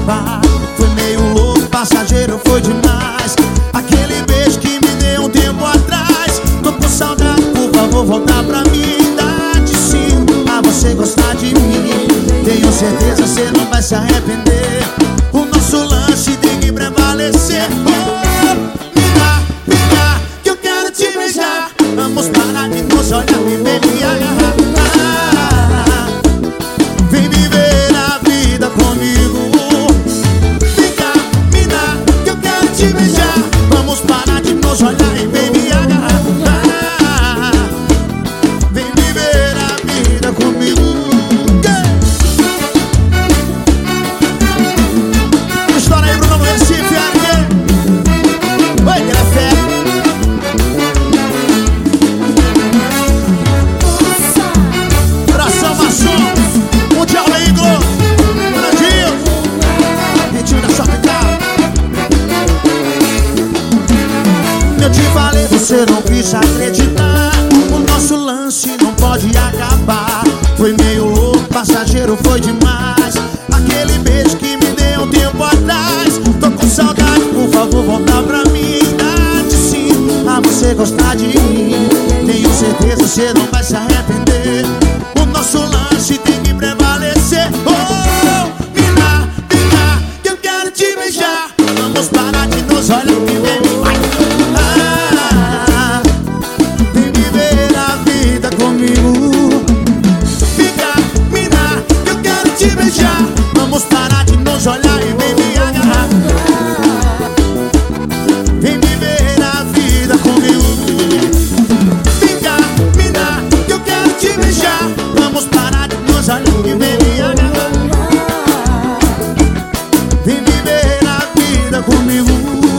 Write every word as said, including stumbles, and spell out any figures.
acabar. Foi meio louco, passageiro, foi demais. Aquele beijo que me deu um tempo atrás. Tô com saudade, por favor, voltar pra mim. Dá de sim, a você gostar de mim. Tenho certeza, cê não vai se arrepender. O nosso lance tem que prevalecer. Oh, me dá, me dá, que eu quero te beijar. Vamos parar de nos olhar e me agarrar. Ah, vem viver a vida comigo. Vem cá, me dá, que eu quero te beijar. Vamos parar de nos olhar e me agarrar. Ah, vem viver a vida comigo. História aí, Bruno Recife, aqui. Oi, Grafé. Tração Maçom, Mundial Leiglo, Brandinho, Retinho da Sortecal. Eu te falei, você não quis acreditar. O nosso lance não pode acabar. Foi meio louco, passageiro, foi demais. Aquele beijo que me deu um tempo atrás. Tô com saudade, por favor, volta pra mim. Dá de sim, a você gostar de mim. Tenho certeza, você não vai se arrepender. O nosso lance tem que prevalecer. Oh, me dá, me dá, que eu quero te beijar. Vamos parar de nos olhar e vem, vai. Ah, vem viver a vida comigo. Me dá, me dá, que eu quero te beijar. Vamos parar de nos olhar e vem me agarrar. Vem viver a vida comigo. Me dá, me dá, que eu quero te beijar. Vamos parar de nos olhar e vem me agarrar. Vem viver a vida comigo.